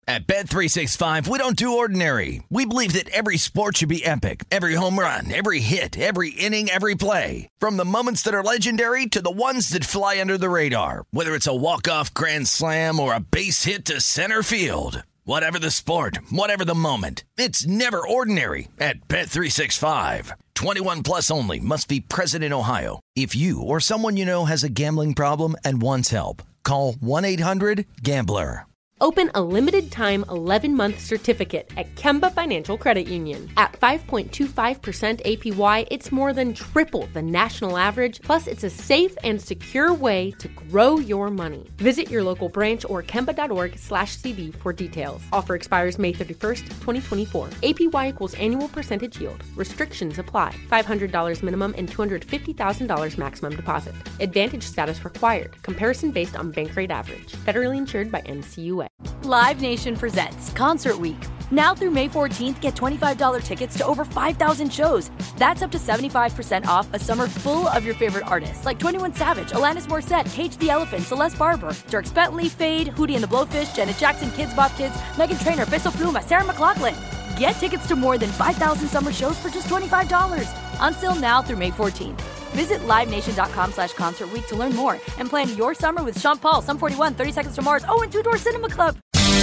At Bet365, we don't do ordinary. We believe that every sport should be epic. Every home run, every hit, every inning, every play. From the moments that are legendary to the ones that fly under the radar. Whether it's a walk-off grand slam or a base hit to center field. Whatever the sport, whatever the moment. It's never ordinary at Bet365. 21 plus only. Must be present in Ohio. If you or someone you know has a gambling problem and wants help, call 1-800-GAMBLER. Open a limited-time 11-month certificate at Kemba Financial Credit Union. At 5.25% APY, it's more than triple the national average, plus it's a safe and secure way to grow your money. Visit your local branch or kemba.org/CD for details. Offer expires May 31st, 2024. APY equals annual percentage yield. Restrictions apply. $500 minimum and $250,000 maximum deposit. Advantage status required. Comparison based on bank rate average. Federally insured by NCUA. Live Nation presents Concert Week. Now through May 14th, get $25 tickets to over 5,000 shows. That's up to 75% off a summer full of your favorite artists like 21 Savage, Alanis Morissette, Cage the Elephant, Celeste Barber, Dierks Bentley, Fade, Hootie and the Blowfish, Janet Jackson, Kids Bop Kids, Meghan Trainor, Peso Pluma, Sarah McLachlan. Get tickets to more than 5,000 summer shows for just $25. Until now through May 14th. Visit LiveNation.com/Concert Week to learn more and plan your summer with Sean Paul, Sum 41, 30 Seconds to Mars, and Two Door Cinema Club.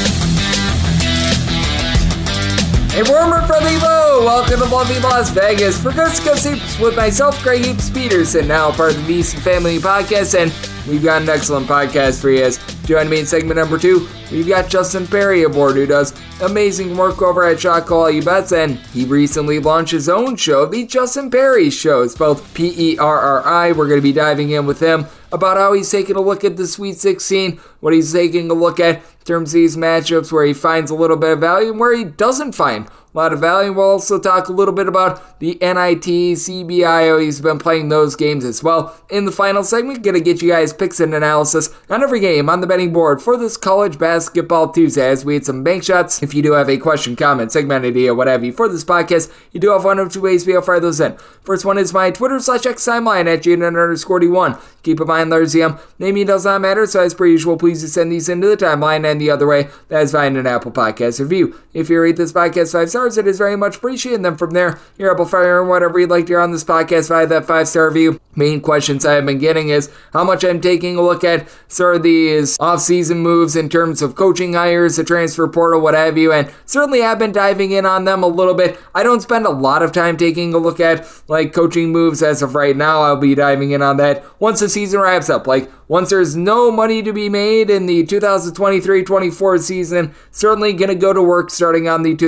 A warmer friendly hello! Welcome to lovely Las Vegas for Coast to Coast Hoops with myself, Greg Hoops Peterson, now part of the VSiN Family Podcast, and we've got an excellent podcast for you. As joining me in segment number 2, we've got Justin Perry aboard, who does amazing work over at Shot Call You Bets, and he recently launched his own show, The Justin Perry Show. It's spelled Perri. We're going to be diving in with him about how he's taking a look at the Sweet 16, what he's taking a look at in terms of these matchups, where he finds a little bit of value and where he doesn't find a lot of value. We'll also talk a little bit about the NIT, CBIO. He's been playing those games as well. In the final segment, going to get you guys picks and analysis on every game on the betting board for this College Basketball Tuesday, as we had some bank shots. If you do have a question, comment, segment idea, what have you for this podcast, you do have one of two ways to be able to fire those in. First one is my Twitter/X timeline at Jaden_D1. Keep in mind, there's the name does not matter, so as per usual, please just send these into the timeline, and the other way, that is via an Apple Podcast review. If you rate this podcast 5 stars, it is very much appreciated, and then from there, you're able to fire in whatever you'd like to hear on this podcast via that 5-star review. Main questions I have been getting is how much I'm taking a look at sort of these off-season moves in terms of coaching hires, the transfer portal, what have you, and certainly have been diving in on them a little bit. I don't spend a lot of time taking a look at like coaching moves as of right now. I'll be diving in on that once the season wraps up. Like once there's no money to be made in the 2023-24 season, certainly going to go to work starting on the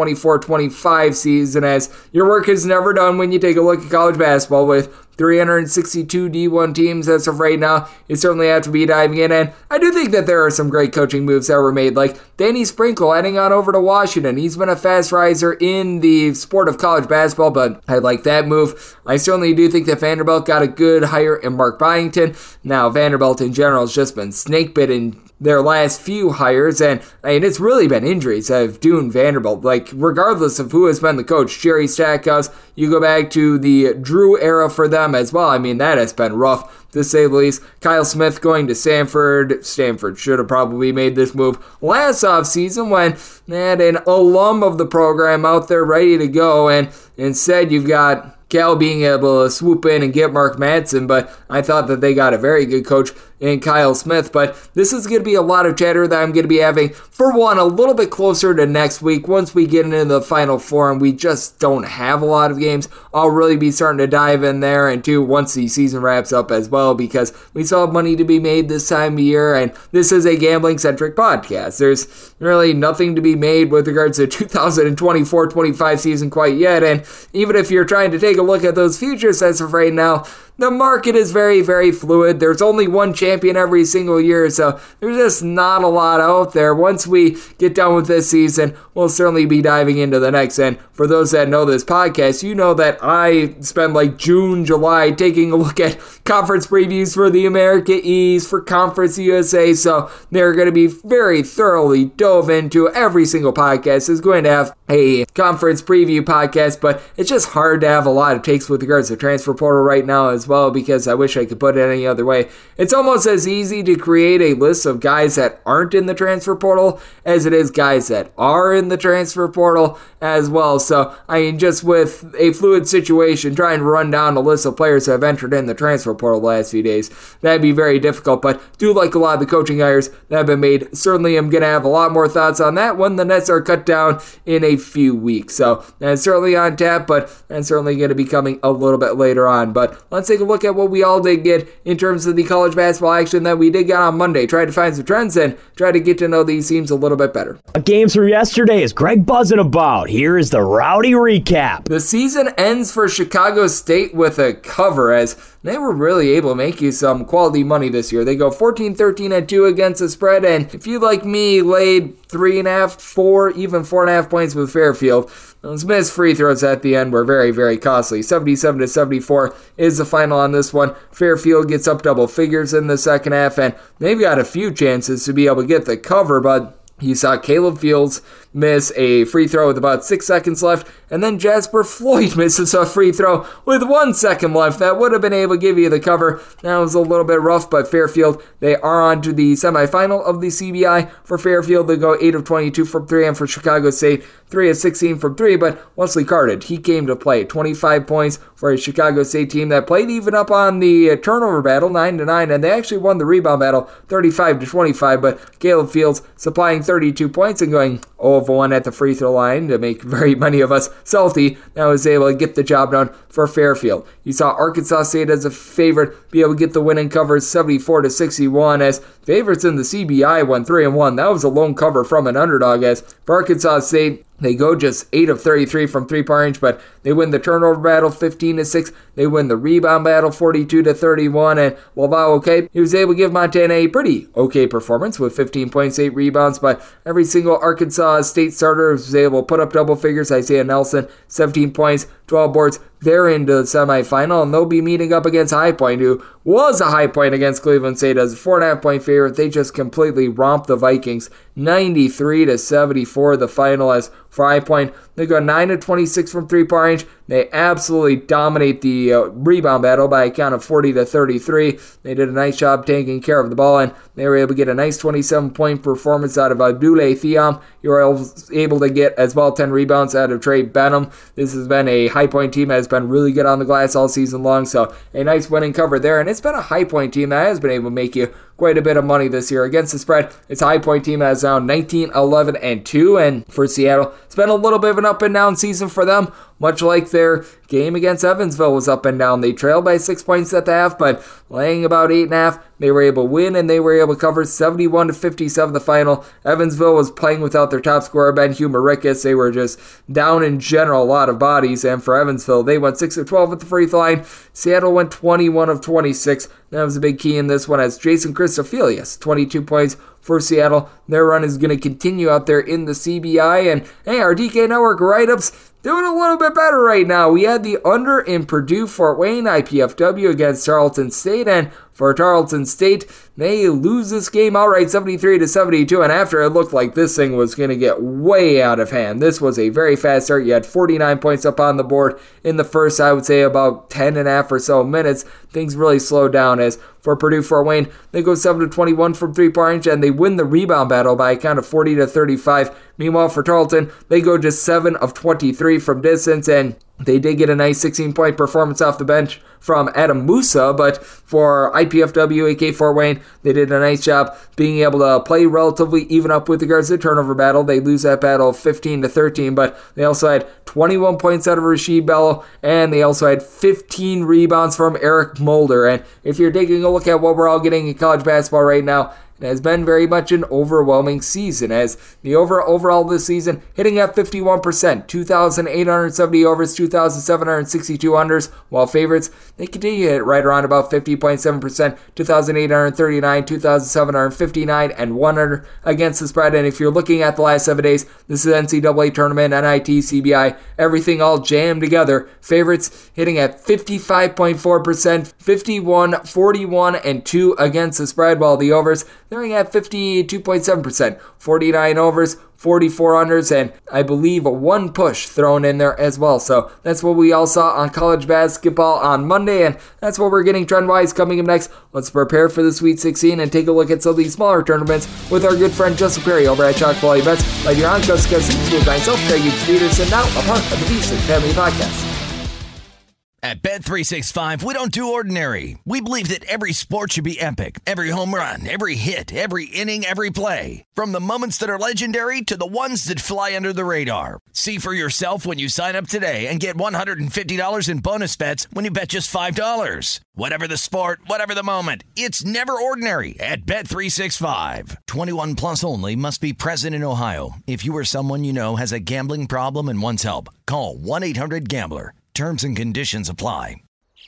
2024-25 season, as your work is never done when you take a look at college basketball with 362 D1 teams as of right now. You certainly have to be diving in, and I do think that there are some great coaching moves that were made, like Danny Sprinkle heading on over to Washington. He's been a fast riser in the sport of college basketball, but I like that move. I certainly do think that Vanderbilt got a good hire in Mark Byington. Now, Vanderbilt in general has just been snake-bitten their last few hires, and I mean, it's really been injuries that have doomed Vanderbilt. Like, regardless of who has been the coach, Jerry Stackhouse, you go back to the Drew era for them as well. I mean, that has been rough, to say the least. Kyle Smith going to Stanford. Stanford should have probably made this move last offseason when they had an alum of the program out there ready to go, and instead you've got Cal being able to swoop in and get Mark Madsen, but I thought that they got a very good coach in Kyle Smith. But this is going to be a lot of chatter that I'm going to be having, for one, a little bit closer to next week. Once we get into the Final Four and we just don't have a lot of games, I'll really be starting to dive in there, and two, once the season wraps up as well, because we still have money to be made this time of year, and this is a gambling-centric podcast. There's really nothing to be made with regards to 2024-25 season quite yet, and even if you're trying to take a look at those futures as of right now, the market is very, very fluid. There's only one champion every single year, so there's just not a lot out there. Once we get done with this season, we'll certainly be diving into the next. And for those that know this podcast, you know that I spend like June, July taking a look at conference previews for the America East, for Conference USA, so they're going to be very thoroughly dove into. Every single podcast is going to have a conference preview podcast, but it's just hard to have a lot of takes with regards to transfer portal right now as well. well, because I wish I could put it any other way. It's almost as easy to create a list of guys that aren't in the transfer portal as it is guys that are in the transfer portal as well. So, I mean, just with a fluid situation, trying to run down a list of players that have entered in the transfer portal the last few days, that'd be very difficult. But do like a lot of the coaching hires that have been made. Certainly am going to have a lot more thoughts on that when the Nets are cut down in a few weeks. So, that's certainly on tap, but that's certainly going to be coming a little bit later on. But let's take a look at what we all did get in terms of the college basketball action that we did get on Monday. Try to find some trends and try to get to know these teams a little bit better. Games from yesterday is Greg buzzing about. Here is the rowdy recap. The season ends for Chicago State with a cover, as they were really able to make you some quality money this year. They go 14-13-2 against the spread, and if you, like me, laid 3.5, 4, even 4.5 points with Fairfield, those missed free throws at the end were very, very costly. 77-74 is the final on this one. Fairfield gets up double figures in the second half, and they've got a few chances to be able to get the cover, but you saw Caleb Fields miss a free throw with about 6 seconds left, and then Jasper Floyd misses a free throw with 1 second left. That would have been able to give you the cover. That was a little bit rough, but Fairfield, they are on to the semifinal of the CBI. For Fairfield, they go 8 of 22 from 3, and for Chicago State, 3 of 16 from 3, but Wesley Carded, he came to play. 25 points for a Chicago State team that played even up on the turnover battle, 9-9, and they actually won the rebound battle, 35-25, but Caleb Fields supplying 32 points and going 0-1 at the free throw line to make very many of us salty. That was able to get the job done for Fairfield. You saw Arkansas State as a favorite be able to get the win and cover 74-61, as favorites in the CBI went 3-1. That was a lone cover from an underdog, as for Arkansas State, they go just 8 of 33 from three-point range, but they win the turnover battle 15-6. They win the rebound battle 42-31, and Laval, okay, he was able to give Montana a pretty okay performance with 15 points, 8 rebounds, but every single Arkansas State starter was able to put up double figures. Isaiah Nelson, 17 points, 12 boards. They're into the semifinal, and they'll be meeting up against High Point, who was a High Point against Cleveland State as a 4.5-point favorite. They just completely romped the Vikings, 93-74 the final, as for High Point, they go 9 of 26 from three-point range. They absolutely dominate the rebound battle by a count of 40-33. They did a nice job taking care of the ball, and they were able to get a nice 27-point performance out of Abdoulaye Thiam. You were able to get as well 10 rebounds out of Trey Benham. This has been a High Point team that has been really good on the glass all season long, so a nice winning cover there. And it's been a High Point team that has been able to make you quite a bit of money this year against the spread. It's a High Point team that is now 19-11-2, and for Seattle, it's been a little bit of an up and down season for them, much like their game against Evansville was up and down. They trailed by 6 points at the half, but laying about 8.5, they were able to win, and they were able to cover 71-57 the final. Evansville was playing without their top scorer, Ben-Hugh Maricus. They were just down in general, a lot of bodies, and for Evansville, they went 6 of 12 at the free throw line. Seattle went 21 of 26. That was a big key in this one, as Jason Christophilius, 22 points for Seattle. Their run is going to continue out there in the CBI, and hey, our DK Network write-ups doing a little bit better right now. We had the under in Purdue-Fort Wayne IPFW against Tarleton State, and for Tarleton State, they lose this game outright 73-72, and after it looked like this thing was going to get way out of hand. This was a very fast start. You had 49 points up on the board in the first, I would say, about 10.5 or so minutes. Things really slowed down, as for Purdue-Fort Wayne, they go 7 of 21 from three-point range, and they win the rebound battle by a count of 40-35. Meanwhile, for Tarleton, they go just 7 of 23 from distance, and they did get a nice 16-point performance off the bench from Adam Musa, but for IPFW, AK Fort Wayne, they did a nice job being able to play relatively even up with regards to the turnover battle. They lose that battle 15-13, but they also had 21 points out of Rasheed Bello, and they also had 15 rebounds from Eric Mulder. And if you're taking a look at what we're all getting in college basketball right now, it has been very much an overwhelming season, as the overall this season hitting at 51%, 2,870 overs, 2,762 unders, while favorites, they continue to hit right around about 50.7%, 2,839, 2,759, and 100 against the spread. And if you're looking at the last 7 days, this is NCAA tournament, NIT, CBI, everything all jammed together. Favorites hitting at 55.4%, 51, 41, and 2 against the spread, while the overs, they're at 52.7%, 49 overs, 4,400s, and I believe one push thrown in there as well. So that's what we all saw on college basketball on Monday, and that's what we're getting trend-wise coming up next. Let's prepare for the Sweet 16 and take a look at some of these smaller tournaments with our good friend Justin Perry over at Chalk Quality Bets. Right here on Coast to Coast Hoops with myself, Greg Peterson, now a part of the VSiN Family Podcast. At Bet365, we don't do ordinary. We believe that every sport should be epic. Every home run, every hit, every inning, every play. From the moments that are legendary to the ones that fly under the radar. See for yourself when you sign up today and get $150 in bonus bets when you bet just $5. Whatever the sport, whatever the moment, it's never ordinary at Bet365. 21 plus only. Must be present in Ohio. If you or someone you know has a gambling problem and wants help, call 1-800-GAMBLER. Terms and conditions apply.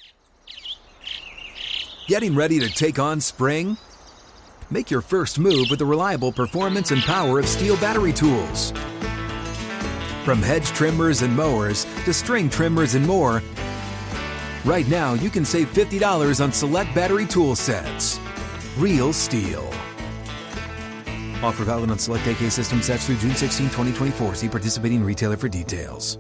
Getting ready to take on spring? Make your first move with the reliable performance and power of Steel battery tools. From hedge trimmers and mowers to string trimmers and more, right now you can save $50 on select battery tool sets. Real Steel. Offer valid on select AK system sets through June 16, 2024. See participating retailer for details.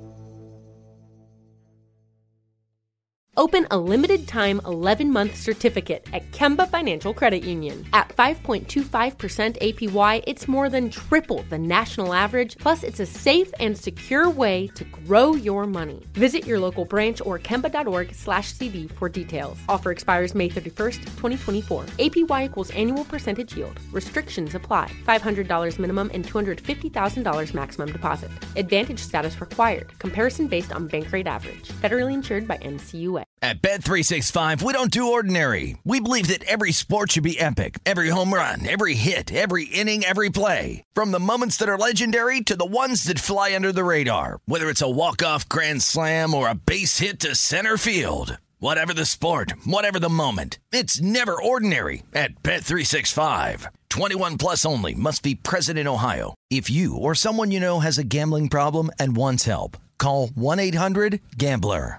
Open a limited-time 11-month certificate at Kemba Financial Credit Union. At 5.25% APY, it's more than triple the national average, plus it's a safe and secure way to grow your money. Visit your local branch or kemba.org/cb for details. Offer expires May 31st, 2024. APY equals annual percentage yield. Restrictions apply. $500 minimum and $250,000 maximum deposit. Advantage status required. Comparison based on bank rate average. Federally insured by NCUA. At Bet365, we don't do ordinary. We believe that every sport should be epic. Every home run, every hit, every inning, every play. From the moments that are legendary to the ones that fly under the radar. Whether it's a walk-off grand slam or a base hit to center field. Whatever the sport, whatever the moment, it's never ordinary at Bet365. 21 plus only. Must be present in Ohio. If you or someone you know has a gambling problem and wants help, call 1-800-GAMBLER.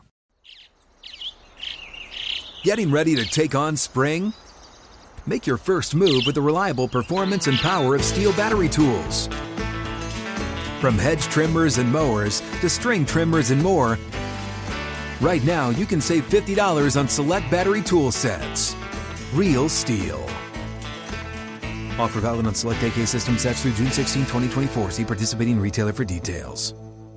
Getting ready to take on spring? Make your first move with the reliable performance and power of Steel battery tools. From hedge trimmers and mowers to string trimmers and more, right now you can save $50 on select battery tool sets. Real Steel. Offer valid on select AK system sets through June 16, 2024. See participating retailer for details.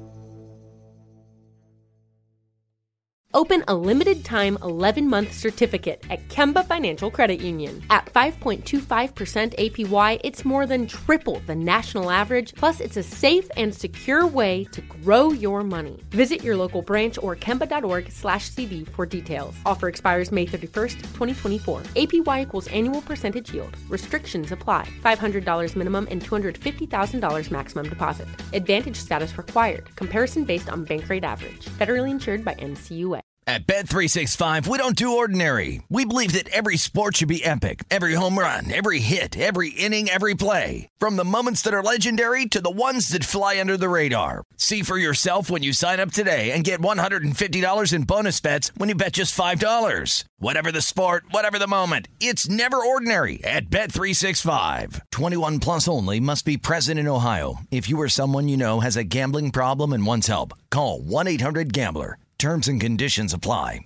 Open a limited-time 11-month certificate at Kemba Financial Credit Union. At 5.25% APY, it's more than triple the national average, plus it's a safe and secure way to grow your money. Visit your local branch or kemba.org/cb for details. Offer expires May 31st, 2024. APY equals annual percentage yield. Restrictions apply. $500 minimum and $250,000 maximum deposit. Advantage status required. Comparison based on bank rate average. Federally insured by NCUA. At Bet365, we don't do ordinary. We believe that every sport should be epic. Every home run, every hit, every inning, every play. From the moments that are legendary to the ones that fly under the radar. See for yourself when you sign up today and get $150 in bonus bets when you bet just $5. Whatever the sport, whatever the moment, it's never ordinary at Bet365. 21 plus only. Must be present in Ohio. If you or someone you know has a gambling problem and wants help, call 1-800-GAMBLER. Terms and conditions apply.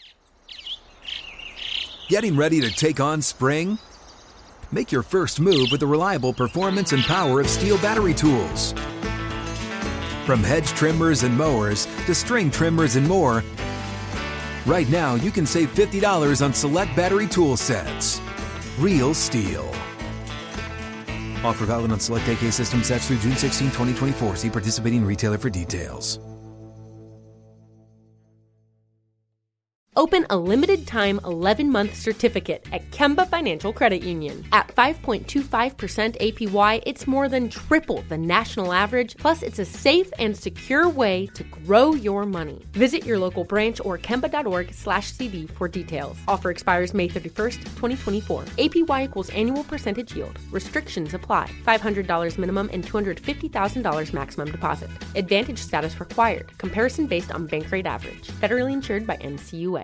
Getting ready to take on spring? Make your first move with the reliable performance and power of Steel battery tools. From hedge trimmers and mowers to string trimmers and more, right now you can save $50 on select battery tool sets. Real Steel. Offer valid on select AK system sets through June 16, 2024. See participating retailer for details. Open a limited-time 11-month certificate at Kemba Financial Credit Union. At 5.25% APY, it's more than triple the national average, plus it's a safe and secure way to grow your money. Visit your local branch or kemba.org/cb for details. Offer expires May 31st, 2024. APY equals annual percentage yield. Restrictions apply. $500 minimum and $250,000 maximum deposit. Advantage status required. Comparison based on bank rate average. Federally insured by NCUA.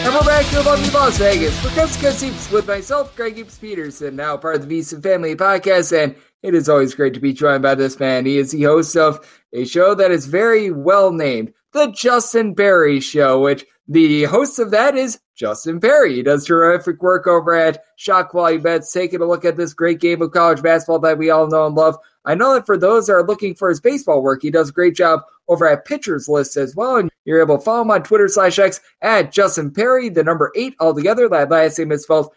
And we're back to lovely Las Vegas for Coast to Coast Hoops with myself, Greg Hoops Peterson, now part of the VSiN Family Podcast, and it is always great to be joined by this man. He is the host of a show that is very well named, The Justin Perry Show, which the host of that is Justin Perry. He does terrific work over at Shot Quality Bets, taking a look at this great game of college basketball that we all know and love. I know that for those that are looking for his baseball work, he does a great job over at Pitchers List as well. And you're able to follow him on Twitter/X at Justin Perry, the number 8 altogether. That last name is spelled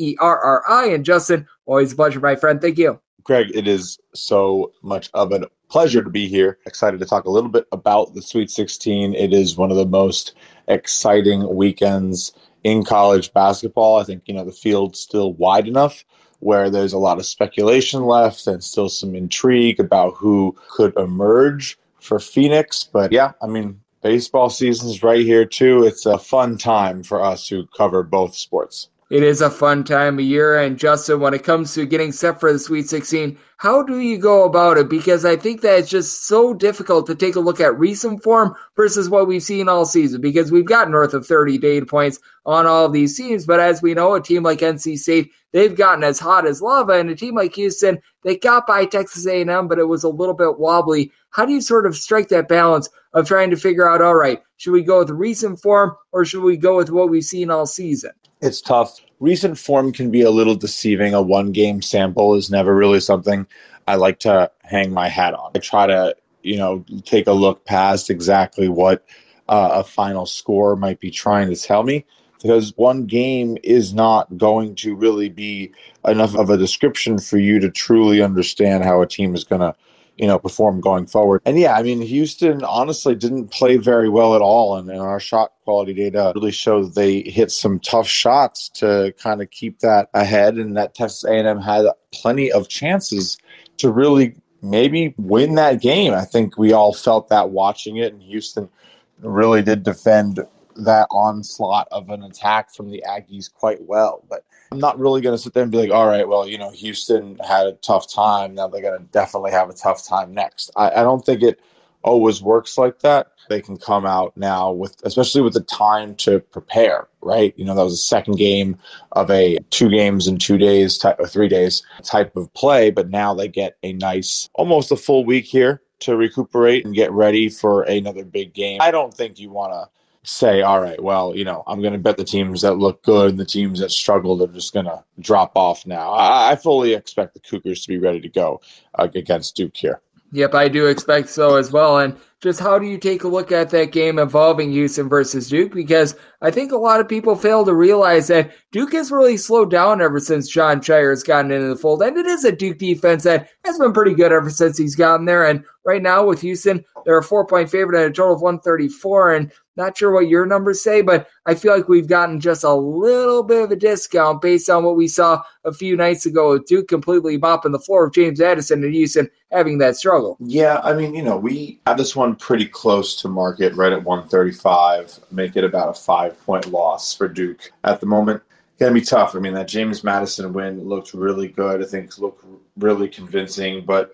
Perri. And Justin, always a pleasure, my friend. Thank you. Greg, it is so much of a pleasure to be here. Excited to talk a little bit about the Sweet 16. It is one of the most exciting weekends in college basketball. I think, the field's still wide enough where there's a lot of speculation left and still some intrigue about who could emerge for Phoenix. But yeah, baseball season's right here too. It's a fun time for us who cover both sports. It is a fun time of year. And Justin, when it comes to getting set for the Sweet 16, how do you go about it? Because I think that it's just so difficult to take a look at recent form versus what we've seen all season, because we've got north of 30 data points on all of these teams. But as we know, a team like NC State, they've gotten as hot as lava, and a team like Houston, they got by Texas A&M, but it was a little bit wobbly. How do you sort of strike that balance of trying to figure out, all right, should we go with recent form or should we go with what we've seen all season? It's tough. Recent form can be a little deceiving. A one-game sample is never really something I like to hang my hat on. I try to, take a look past exactly what a final score might be trying to tell me, because one game is not going to really be enough of a description for you to truly understand how a team is going to perform going forward. And yeah, Houston honestly didn't play very well at all. And our shot quality data really show that they hit some tough shots to kind of keep that ahead. And that Texas A&M had plenty of chances to really maybe win that game. I think we all felt that watching it. And Houston really did defend that onslaught of an attack from the Aggies quite well. But I'm not really going to sit there and be like, all right, well, Houston had a tough time. Now they're going to definitely have a tough time next. I don't think it always works like that. They can come out now especially with the time to prepare, right? That was the second game of a 2 games in 2 days type or 3 days type of play. But now they get a nice, almost a full week here to recuperate and get ready for another big game. I don't think you want to say, all right, well, I'm going to bet the teams that look good and the teams that struggled are just going to drop off now. I fully expect the Cougars to be ready to go against Duke here. Yep, I do expect so as well. And just how do you take a look at that game involving Houston versus Duke? Because I think a lot of people fail to realize that Duke has really slowed down ever since Jon Scheyer has gotten into the fold. And it is a Duke defense that has been pretty good ever since he's gotten there. And right now with Houston, they're a 4-point favorite at a total of 134. And not sure what your numbers say, but I feel like we've gotten just a little bit of a discount based on what we saw a few nights ago with Duke completely mopping the floor of James Addison and Houston having that struggle. Yeah, we had this one pretty close to market, right at 135, make it about a 5-point loss for Duke at the moment. Going to be tough. That James Madison win looked really good. I think looked really convincing, but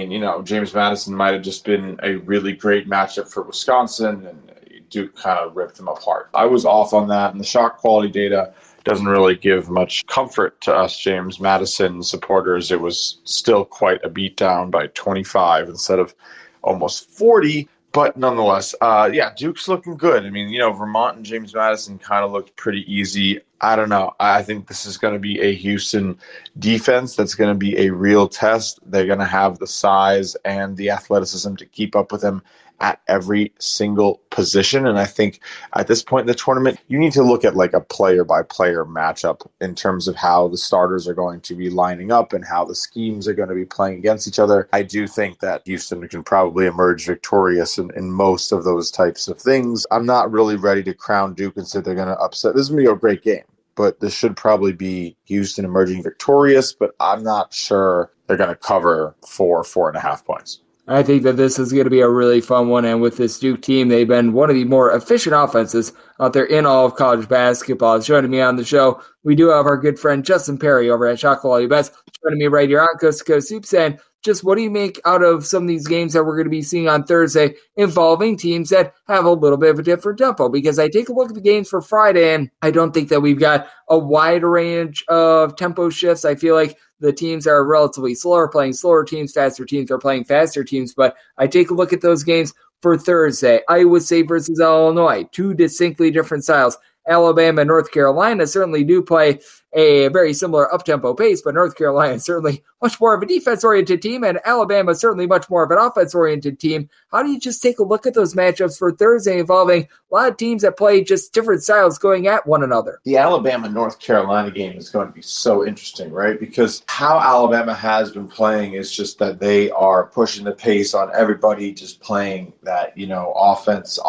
James Madison might have just been a really great matchup for Wisconsin, and Duke kind of ripped them apart. I was off on that, and the shot quality data doesn't really give much comfort to us James Madison supporters. It was still quite a beatdown by 25 instead of almost 40. But nonetheless, Duke's looking good. Vermont and James Madison kind of looked pretty easy. I don't know. I think this is going to be a Houston defense that's going to be a real test. They're going to have the size and the athleticism to keep up with them at every single position. And I think at this point in the tournament, you need to look at like a player-by-player matchup in terms of how the starters are going to be lining up and how the schemes are going to be playing against each other. I do think that Houston can probably emerge victorious in most of those types of things. I'm not really ready to crown Duke and say they're going to upset. This is going to be a great game, but this should probably be Houston emerging victorious, but I'm not sure they're going to cover 4.5 points. I think that this is going to be a really fun one, and with this Duke team, they've been one of the more efficient offenses out there in all of college basketball. Joining me on the show, we do have our good friend Justin Perry over at Shot Quality Bets. Joining me right here on Coast to Coast Hoops, and just what do you make out of some of these games that we're going to be seeing on Thursday involving teams that have a little bit of a different tempo? Because I take a look at the games for Friday, and I don't think that we've got a wide range of tempo shifts. I feel like the teams that are relatively slower playing slower teams, faster teams are playing faster teams. But I take a look at those games for Thursday. Iowa State versus Illinois, two distinctly different styles. Alabama and North Carolina certainly do play a very similar up-tempo pace, but North Carolina is certainly much more of a defense-oriented team, and Alabama is certainly much more of an offense-oriented team. How do you just take a look at those matchups for Thursday involving a lot of teams that play just different styles going at one another? The Alabama-North Carolina game is going to be so interesting, right? Because how Alabama has been playing is just that they are pushing the pace on everybody, just playing that, offense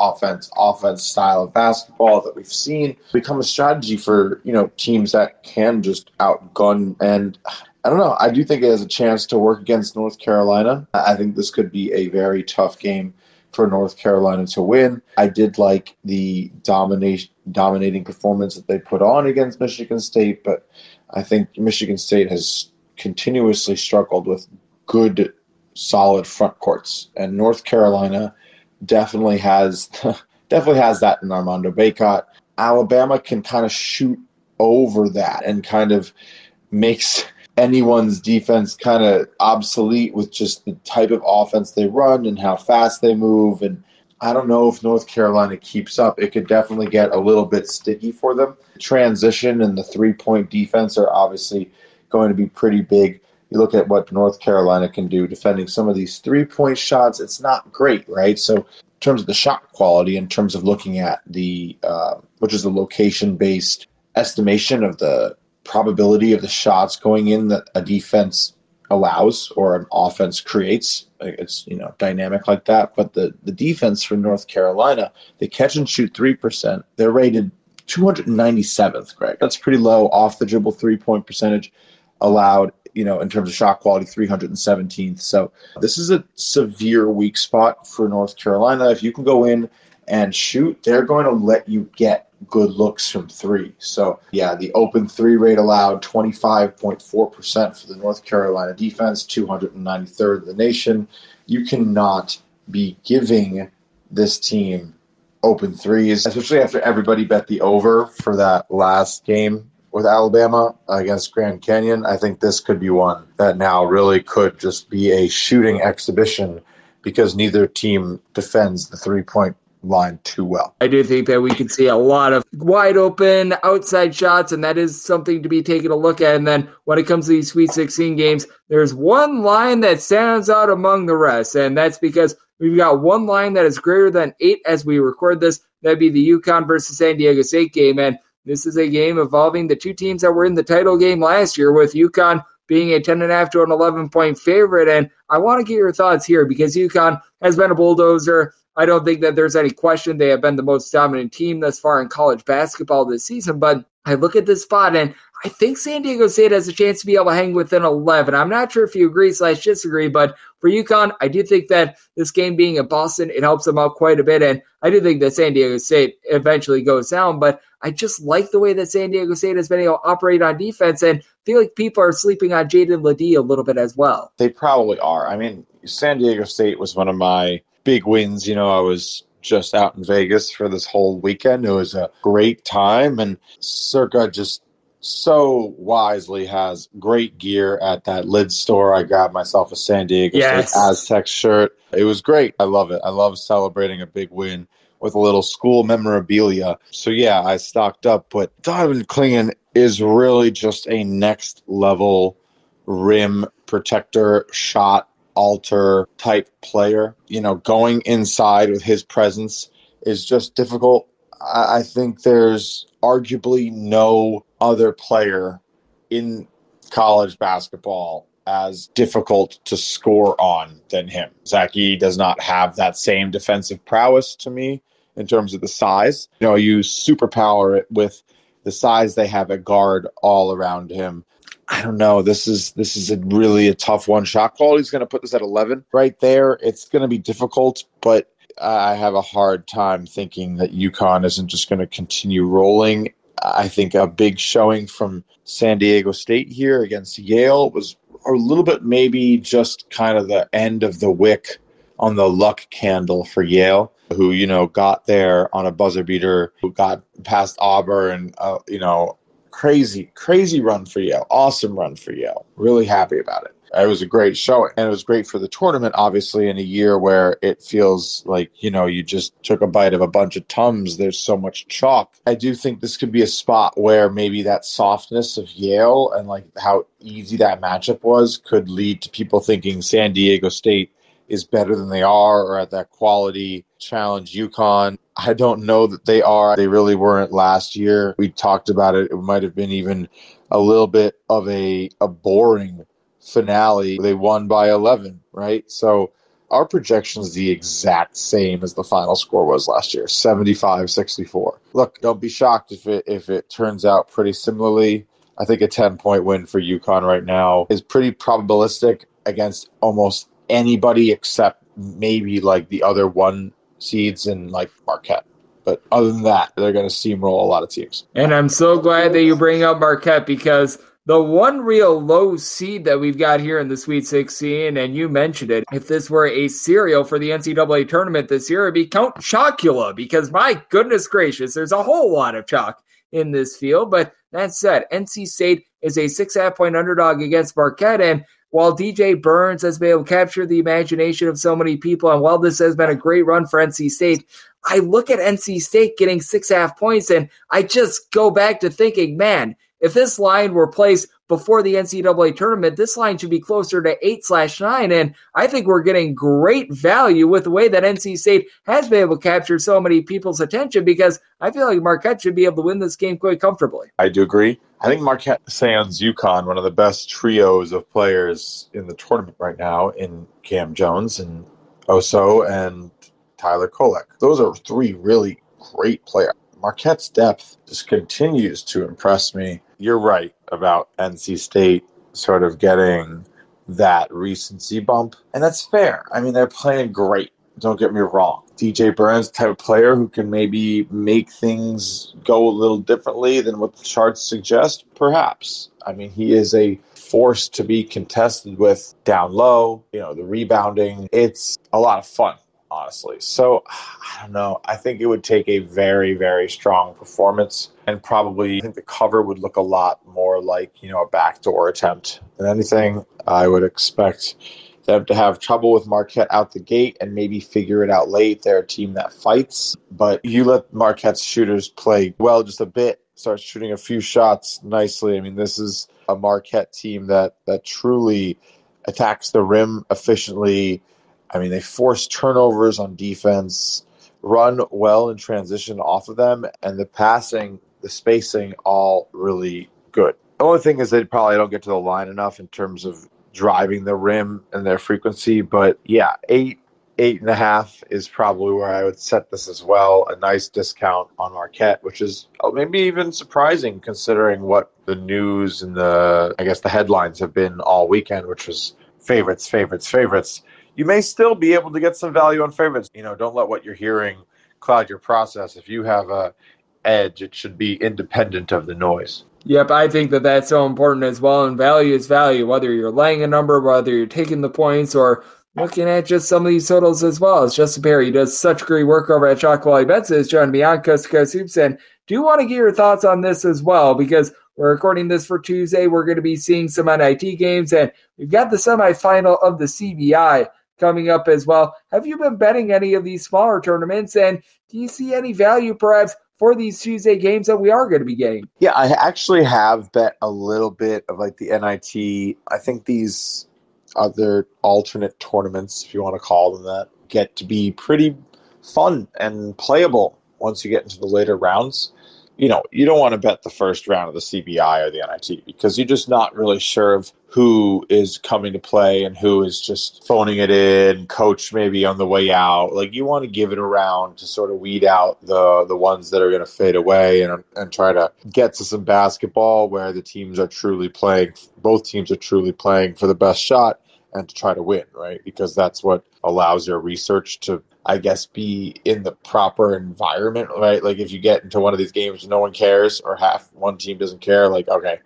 style of basketball that we've seen become a strategy for, teams that can just outgun. And I don't know. I do think it has a chance to work against North Carolina. I think this could be a very tough game for North Carolina to win. I did like the dominating performance that they put on against Michigan State, but I think Michigan State has continuously struggled with good, solid front courts, and North Carolina definitely has that in Armando Bacot. Alabama can kind of shoot over that and kind of makes anyone's defense kind of obsolete with just the type of offense they run and how fast they move. And I don't know if North Carolina keeps up. It could definitely get a little bit sticky for them. Transition and the three-point defense are obviously going to be pretty big. You look at what North Carolina can do defending some of these three-point shots, it's not great, right? So in terms of the shot quality, in terms of looking at the which is the location-based estimation of the probability of the shots going in that a defense allows or an offense creates. It's, dynamic like that. But the defense for North Carolina, they catch and shoot 3%. They're rated 297th, Greg. That's pretty low off the dribble 3-point percentage allowed, in terms of shot quality, 317th. So this is a severe weak spot for North Carolina. If you can go in and shoot, they're going to let you get good looks from three. So, yeah, the open three rate allowed 25.4% for the North Carolina defense, 293rd in the nation. You cannot be giving this team open threes, especially after everybody bet the over for that last game with Alabama against Grand Canyon. I think this could be one that now really could just be a shooting exhibition because neither team defends the three-point line too well. I do think that we could see a lot of wide open outside shots, and that is something to be taken a look at. And then when it comes to these Sweet 16 games, there's one line that stands out among the rest, and that's because we've got one line that is greater than 8 as we record this. That'd be the UConn versus San Diego State game, and this is a game involving the two teams that were in the title game last year, with UConn being a 10.5 to an 11-point favorite. And I want to get your thoughts here because UConn has been a bulldozer. I don't think that there's any question they have been the most dominant team thus far in college basketball this season, but I look at this spot and I think San Diego State has a chance to be able to hang within 11. I'm not sure if you agree/disagree, but for UConn, I do think that this game being in Boston, it helps them out quite a bit, and I do think that San Diego State eventually goes down, but I just like the way that San Diego State has been able to operate on defense, and feel like people are sleeping on Jaden Ledee a little bit as well. They probably are. I mean, San Diego State was one of my big wins. I was just out in Vegas for this whole weekend. It was a great time, and Circa just so wisely has great gear at that Lid store. I grabbed myself a San Diego State Aztec shirt. It was great. I love it. I love celebrating a big win with a little school memorabilia. So, yeah, I stocked up. But Donovan Clingan is really just a next-level rim protector, shot alter type player. Going inside with his presence is just difficult. I think there's arguably no other player in college basketball as difficult to score on than him. Zach Edey does not have that same defensive prowess to me in terms of the size. You superpower it with the size they have at guard all around him. I don't know. This is a tough one. Shot quality is going to put this at 11 right there. It's going to be difficult, but I have a hard time thinking that UConn isn't just going to continue rolling. I think a big showing from San Diego State here against Yale was a little bit maybe just kind of the end of the wick on the luck candle for Yale, who, got there on a buzzer beater, who got past Auburn, crazy run for Yale. Awesome run for Yale. Really happy about it. It was a great showing, and it was great for the tournament, obviously, in a year where it feels like, you just took a bite of a bunch of Tums. There's so much chalk. I do think this could be a spot where maybe that softness of Yale and like how easy that matchup was could lead to people thinking San Diego State is better than they are or at that quality challenge UConn. I don't know that they are. They really weren't last year. We talked about it. It might have been even a little bit of a boring finale. They won by 11, right? So our projection is the exact same as the final score was last year, 75-64. Look, don't be shocked if it turns out pretty similarly. I think a 10-point win for UConn right now is pretty probabilistic against almost anybody except maybe like the other one seeds in like Marquette. But other than that, they're going to steamroll a lot of teams. And I'm so glad that you bring up Marquette, because the one real low seed that we've got here in the Sweet 16, and you mentioned it, if this were a serial for the NCAA tournament this year, it'd be Count Chocula, because my goodness gracious, there's a whole lot of chalk in this field. But that said, NC State is a 6.5-point underdog against Marquette, and while DJ Burns has been able to capture the imagination of so many people, and while this has been a great run for NC State, I look at NC State getting 6.5 points, and I just go back to thinking, man, if this line were placed before the NCAA tournament, this line should be closer to 8/9, and I think we're getting great value with the way that NC State has been able to capture so many people's attention, because I feel like Marquette should be able to win this game quite comfortably. I do agree. I think Marquette sans UConn, one of the best trios of players in the tournament right now, in Cam Jones and Oso and Tyler Kolek. Those are three really great players. Marquette's depth just continues to impress me. You're right about NC State sort of getting that recency bump, and that's fair. I mean, they're playing great. Don't get me wrong. DJ Burns, type of player who can maybe make things go a little differently than what the charts suggest, perhaps. I mean, he is a force to be contested with down low, the rebounding. It's a lot of fun, honestly. So, I don't know. I think it would take a very, very strong performance, and probably I think the cover would look a lot more like, a backdoor attempt than anything. I would expect them to have trouble with Marquette out the gate and maybe figure it out late. They're a team that fights, but you let Marquette's shooters play well just a bit, start shooting a few shots nicely. I mean, this is a Marquette team that truly attacks the rim efficiently. I mean, they force turnovers on defense, run well in transition off of them, and the passing, the spacing, all really good. The only thing is they probably don't get to the line enough in terms of driving the rim and their frequency. But yeah, 8.5 is probably where I would set this as well. A nice discount on Marquette, which is maybe even surprising considering what the news and the headlines have been all weekend, which was favorites. You may still be able to get some value on favorites. Don't let what you're hearing cloud your process. If you have a edge, it should be independent of the noise. Yep, I think that that's so important as well, and value is value, whether you're laying a number, whether you're taking the points, or looking at just some of these totals as well. It's Justin Perry does such great work over at Chalk Quality Bets. Is joining me on Coast to Coast Hoops, and do want to get your thoughts on this as well, because we're recording this for Tuesday. We're going to be seeing some NIT games, and we've got the semifinal of the CBI coming up as well. Have you been betting any of these smaller tournaments, and do you see any value perhaps for these Tuesday games that we are going to be getting? Yeah, I actually have bet a little bit of like the NIT. I think these other alternate tournaments, if you want to call them that, get to be pretty fun and playable once you get into the later rounds. You don't want to bet the first round of the CBI or the NIT because you're just not really sure of who is coming to play and who is just phoning it in, coach maybe on the way out. Like, you want to give it a round to sort of weed out the ones that are going to fade away and try to get to some basketball where the teams are truly playing, both teams are truly playing for the best shot and to try to win, right? Because that's what allows your research to, I guess, be in the proper environment, right? Like, if you get into one of these games no one cares or half one team doesn't care, like, okay,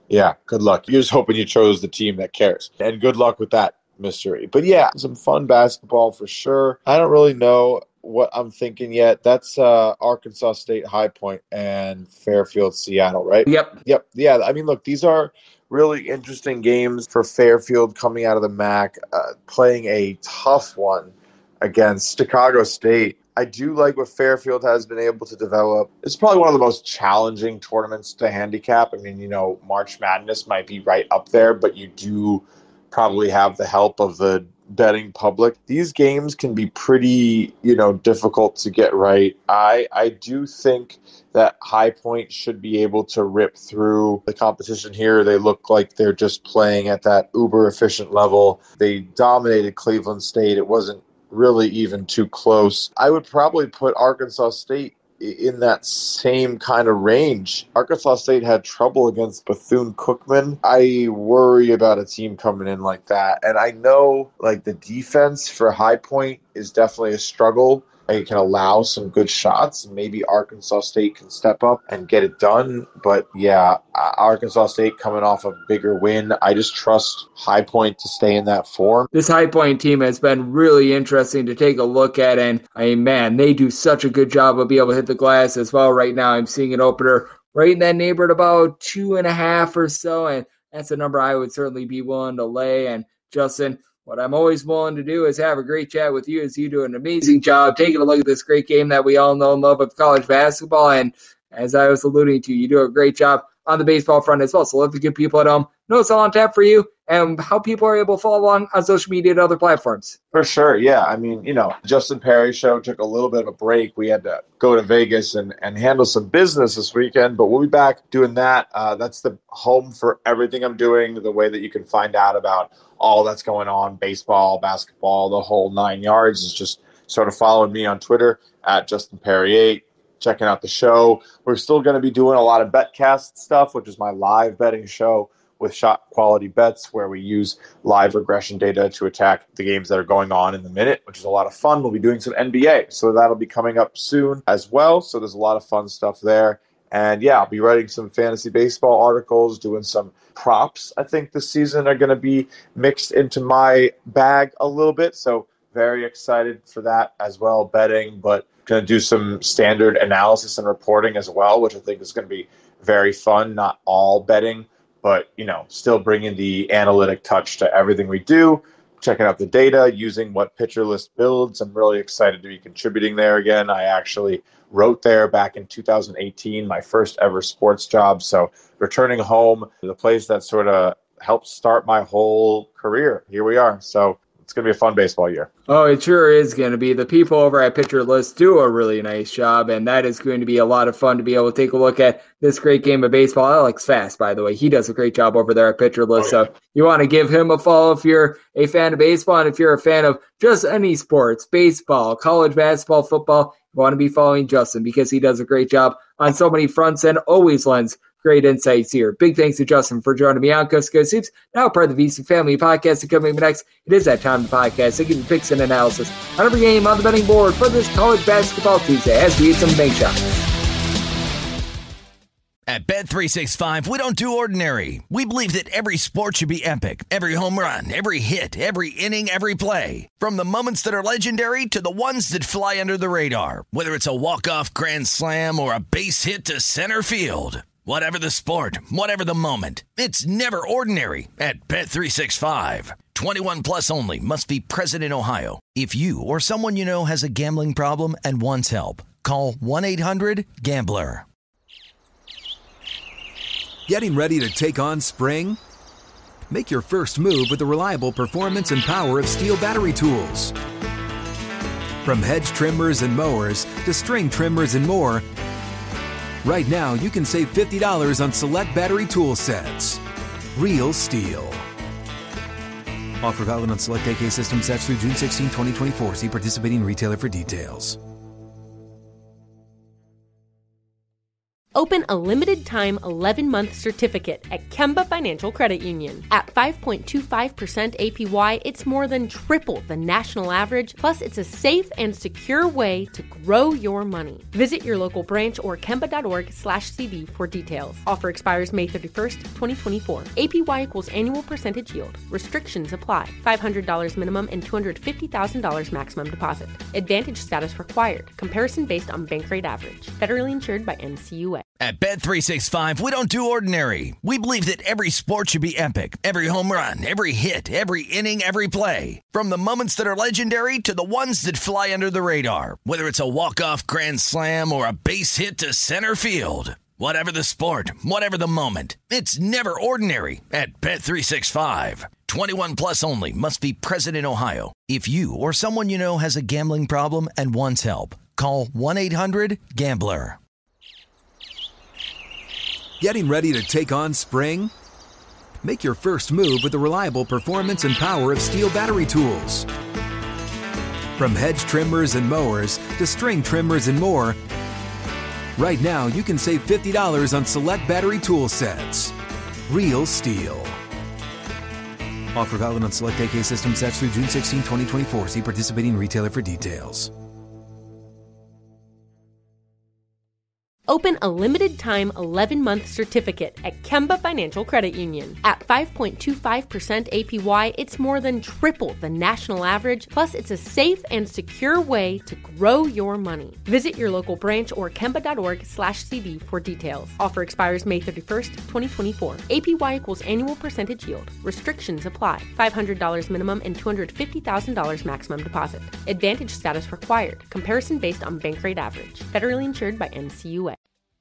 Yeah, good luck. You're just hoping you chose the team that cares. And good luck with that mystery. But yeah, some fun basketball for sure. I don't really know what I'm thinking yet. That's Arkansas State High Point and Fairfield Seattle, right? Yep. Yeah, I mean, look, these are really interesting games for Fairfield coming out of the MAC, playing a tough one against Chicago State. I do like what Fairfield has been able to develop. It's probably one of the most challenging tournaments to handicap. I mean, March Madness might be right up there, but you do probably have the help of the betting public. These games can be pretty, difficult to get right. I do think that High Point should be able to rip through the competition here. They look like they're just playing at that uber efficient level. They dominated Cleveland State. It wasn't really even too close. I would probably put Arkansas State in that same kind of range. Arkansas State had trouble against Bethune-Cookman. I worry about a team coming in like that. And I know the defense for High Point is definitely a struggle. They can allow some good shots. Maybe Arkansas State can step up and get it done. But yeah, Arkansas State coming off a bigger win. I just trust High Point to stay in that form. This High Point team has been really interesting to take a look at. And they do such a good job of being able to hit the glass as well. Right now, I'm seeing an opener right in that neighborhood about 2.5 or so. And that's a number I would certainly be willing to lay. And Justin, what I'm always willing to do is have a great chat with you as you do an amazing job taking a look at this great game that we all know and love of college basketball. And as I was alluding to, you do a great job on the baseball front as well. So let the good people at home know it's all on tap for you and how people are able to follow along on social media and other platforms. For sure, yeah. I mean, Justin Perry show took a little bit of a break. We had to go to Vegas and handle some business this weekend, but we'll be back doing that. That's the home for everything I'm doing, the way that you can find out about all that's going on, baseball, basketball, the whole 9 yards, is just sort of following me on Twitter at JustinPerry8, checking out the show. We're still going to be doing a lot of BetCast stuff, which is my live betting show with shot quality bets, where we use live regression data to attack the games that are going on in the minute, which is a lot of fun. We'll be doing some NBA, so that'll be coming up soon as well. So there's a lot of fun stuff there. And yeah, I'll be writing some fantasy baseball articles, doing some props. I think this season are going to be mixed into my bag a little bit. So very excited for that as well, betting, but going to do some standard analysis and reporting as well, which I think is going to be very fun. Not all betting, but, still bringing the analytic touch to everything we do, checking out the data, using what Pitcher List builds. I'm really excited to be contributing there again. I actually wrote there back in 2018, my first ever sports job. So returning home to the place that sort of helped start my whole career. Here we are. So it's going to be a fun baseball year. Oh, it sure is going to be. The people over at Pitcher List do a really nice job, and that is going to be a lot of fun to be able to take a look at this great game of baseball. Alex Fast, by the way, he does a great job over there at Pitcher List. Oh, yeah. So you want to give him a follow if you're a fan of baseball, and if you're a fan of just any sports, baseball, college basketball, football, you want to be following Justin because he does a great job on so many fronts and always lends great insights here. Big thanks to Justin for joining me on Coast to Coast Hoops, now part of the VC Family Podcast. And coming up next, it is that time of the podcast. I give you picks and analysis on every game on the betting board for this college basketball Tuesday as we hit some bank shots. At Bet365, we don't do ordinary. We believe that every sport should be epic. Every home run, every hit, every inning, every play. From the moments that are legendary to the ones that fly under the radar. Whether it's a walk-off grand slam or a base hit to center field. Whatever the sport, whatever the moment, it's never ordinary at Bet365. 21 plus only. Must be present in Ohio. If you or someone you know has a gambling problem and wants help, call 1-800-GAMBLER. Getting ready to take on spring? Make your first move with the reliable performance and power of Steel battery tools. From hedge trimmers and mowers to string trimmers and more, right now, you can save $50 on select battery tool sets. Real Steel. Offer valid on select AK system sets through June 16, 2024. See participating retailer for details. Open a limited-time 11-month certificate at Kemba Financial Credit Union. At 5.25% APY, it's more than triple the national average, plus it's a safe and secure way to grow your money. Visit your local branch or kemba.org/CD for details. Offer expires May 31st, 2024. APY equals annual percentage yield. Restrictions apply. $500 minimum and $250,000 maximum deposit. Advantage status required. Comparison based on bank rate average. Federally insured by NCUA. At Bet365, we don't do ordinary. We believe that every sport should be epic. Every home run, every hit, every inning, every play. From the moments that are legendary to the ones that fly under the radar. Whether it's a walk-off grand slam or a base hit to center field. Whatever the sport, whatever the moment, it's never ordinary at Bet365. 21 plus only. Must be present in Ohio. If you or someone you know has a gambling problem and wants help, call 1-800-GAMBLER. Getting ready to take on spring? Make your first move with the reliable performance and power of Steel battery tools. From hedge trimmers and mowers to string trimmers and more, right now you can save $50 on select battery tool sets. Real Steel. Offer valid on select AK system sets through June 16, 2024. See participating retailer for details. Open a limited-time 11-month certificate at Kemba Financial Credit Union. At 5.25% APY, it's more than triple the national average, plus it's a safe and secure way to grow your money. Visit your local branch or kemba.org/CD for details. Offer expires May 31st, 2024. APY equals annual percentage yield. Restrictions apply. $500 minimum and $250,000 maximum deposit. Advantage status required. Comparison based on bank rate average. Federally insured by NCUA.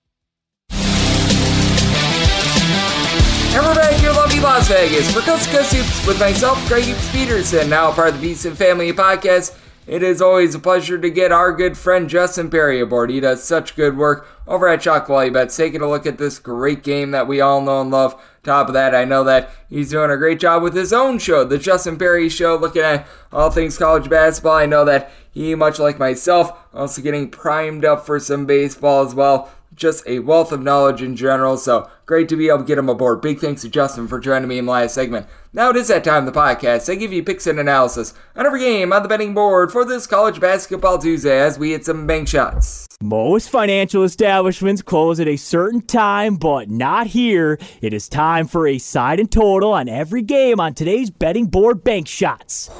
And we're back here in lovely Las Vegas for Coast to Coast Hoops with myself, Greg Hoops Peterson, now part of the Beast and Family podcast. It is always a pleasure to get our good friend Justin Perry aboard. He does such good work over at Chalk Volley Bets, taking a look at this great game that we all know and love. Top of that, I know that he's doing a great job with his own show, the Justin Perry Show, looking at all things college basketball. I know that he, much like myself, also getting primed up for some baseball as well. Just a wealth of knowledge in general, so great to be able to get him aboard. Big thanks to Justin for joining me in the last segment. Now it is that time of the podcast. I give you picks and analysis on every game on the betting board for this College Basketball Tuesday as we hit some bank shots. Most financial establishments close at a certain time, but not here. It is time for a side and total on every game on today's betting board bank shots.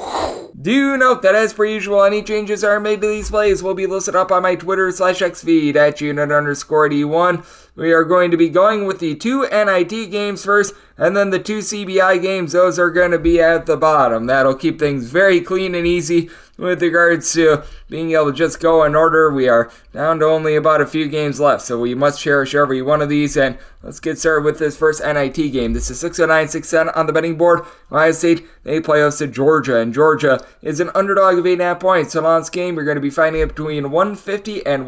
Do note that as per usual, any changes are made to these plays will be listed up on my Twitter/X feed at unit_D1. We are going to be going with the 2 NIT games first, and then the 2 CBI games. Those are going to be at the bottom. That'll keep things very clean and easy with regards to being able to just go in order. We are down to only about a few games left, so we must cherish every one of these. And let's get started with this first NIT game. This is 609, 610 on the betting board. Ohio State, they play host to Georgia, and Georgia is an underdog of 8.5 points. So on this game, you're going to be finding it between 150 and